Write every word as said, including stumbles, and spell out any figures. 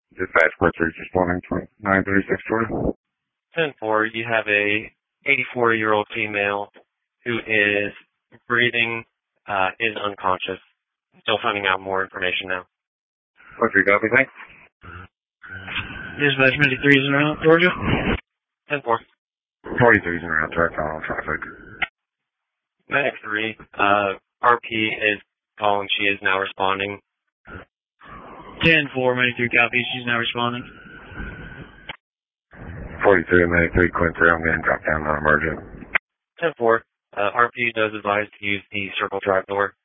Dispatch Port three responding to nine thirty-six Georgia. ten four, you have a eighty-four-year-old female who is breathing, uh, is unconscious. Still finding out more information now. Port three, copy, thanks. Dispatch twenty-three is around Georgia. ten four. forty-three is around track on traffic. Medic three, uh, R P is calling. She is now responding. ten four, Medic three copies. She's now responding. forty-three, Medic three, Quinn three, I'm getting dropped down non-emergent. ten four, uh, R P does advise to use the circle drive door.